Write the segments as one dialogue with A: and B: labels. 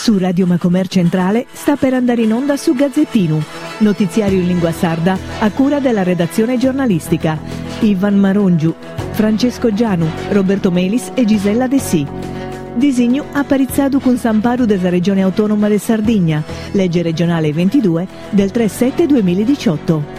A: Su Radio Macomer Centrale sta per andare in onda su Gazzettino, notiziario in lingua sarda a cura della redazione giornalistica. Ivan Marongiu, Francesco Gianu, Roberto Melis e Gisella De Sì. Disegno apparizzado con Samparu della Regione Autonoma de Sardegna, legge regionale 22 del 3/7/2018.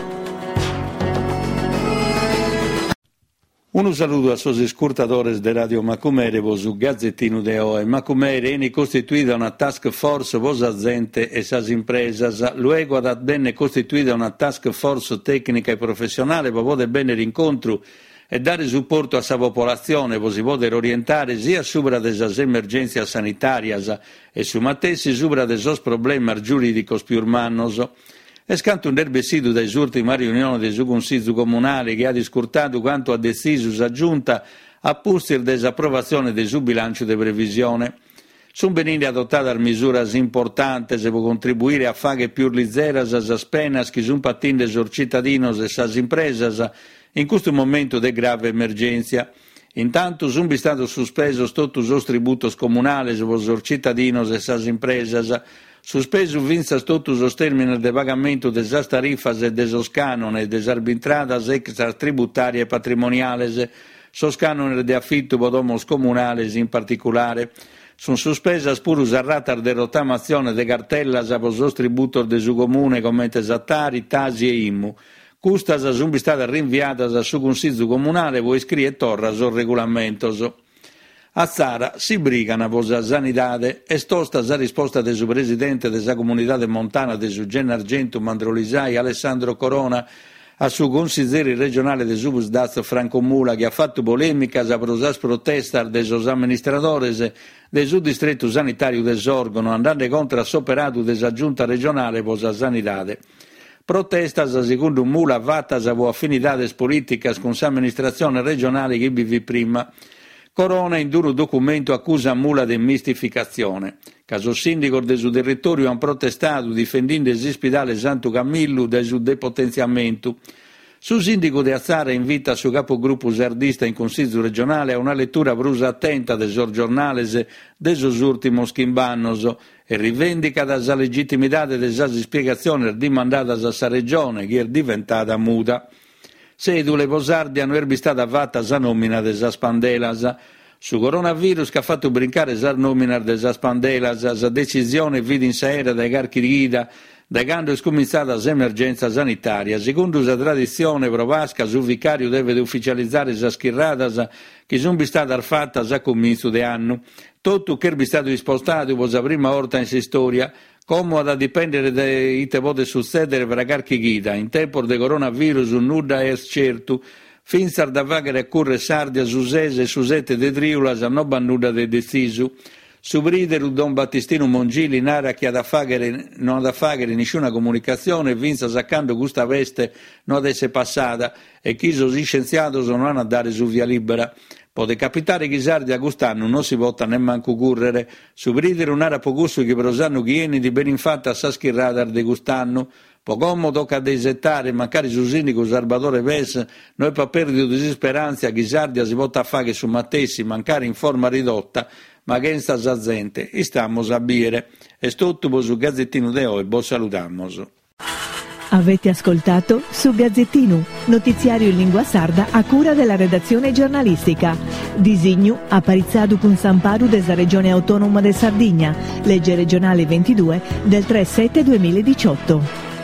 B: Un saluto a sos ascoltadores de Radio Macumere, su Gazzettino de Oe. Macumere è costituita una task force vos aziende e sas impresas. Luego ad bene costituita una task force tecnica e professionale per poter bene rincontro e dare supporto a sa popolazione, per si poter orientare sia sopra delle emergenze sanitarie e su matessi sopra dei problemi giuridici più urmanos. E scanto un erbesido dai ultimi riunioni del suo consiglio comunale che ha discutato quanto ha deciso la giunta a pustir desapprovazione del suo bilancio di previsione. Sono venite adottate misure importanti che può contribuire a fare più leggere le spese che sono patite sui cittadini e le imprese in questo momento di grave emergenza. Intanto sono stati sospesi tutti i tributi comunali sui cittadini e le imprese, sospeso vinza tutti i termini di pagamento delle tariffe e dei canoni e delle arbitradas extratributarie e patrimoniali, sos canoni di affitto per domos comunali in particolare. Sono sospese pure le rate di rottamazione di cartella per i tributi del suo comune come esattari, tasi e immu. Queste sono state rinviate sul Consiglio Comunale per iscrivere torra sul regolamento. A Zara si brigano per la sanità e stosta la risposta del suo presidente della comunità montana del suo Gennargentu Mandrolisai, Alessandro Corona, al suo consigliere regionale del suo Sdaz Franco Mula, che ha fatto polemica per le proteste dei suoi amministratori del suo distretto sanitario del Sorgono, andando contro l'operato della giunta regionale per la sanità. Protestas, secondo Mula, fatte per affinità politiche con l'amministrazione regionale che vive prima. Corona in duro documento accusa Mula di mistificazione. Caso sindaco del suo territorio hanno protestato difendendo l'ospedale Santo Camillo del suo depotenziamento. Su sindaco di Azzara invita il suo capogruppo sardista in consiglio regionale a una lettura brusa attenta del suo giornale dei suoi ultimi schimbannos e rivendica la legittimità delle spiegazioni dimandate a sa regione che è diventata muta. Sedule Posardi hanno stata fatta la nomina della Spandelas. Su coronavirus che ha fatto brincare la nomina della Spandelas, la decisione vide in saera dai carchi di guida, da quando è scominciata l'emergenza sanitaria. Secondo la tradizione provasca, su vicario deve ufficializzare le schierradas che sono state fatte a comincio di anno. Tutto che è stato spostato per la prima volta in storia, come da dipendere da che può succedere per la carchi guida. In tempo di coronavirus nulla è certo, finza da vagare a correre sardia su sese e su sette de triulas a non nulla di deciso. Su bridere Don Battistino Mongili nara che non ha da fare nessuna comunicazione, vinza saccando questa veste non essere passata e chi sono scienziati non hanno a dare su via libera. Può capitare che sardi quest'anno non si vota nemmanco correre, su bridere un'ara pocusso che per sanno chieni di ben infatti a sa schierrata di quest'anno. Poco tocca desettare, magari su sindaco Salvatore Ves, noi per perdere di speranza che sardia si vota a fare su mattessi, mancare in forma ridotta, ma che in sta gente, e stiamo a bere. E tutto su Gazzettino de Oe, buon salutamos.
A: Avete ascoltato Su Gazzettino, notiziario in lingua sarda a cura della redazione giornalistica. Disegno apparizzado con Samparu della Regione Autonoma de Sardegna, legge regionale 22 del 3/7/2018.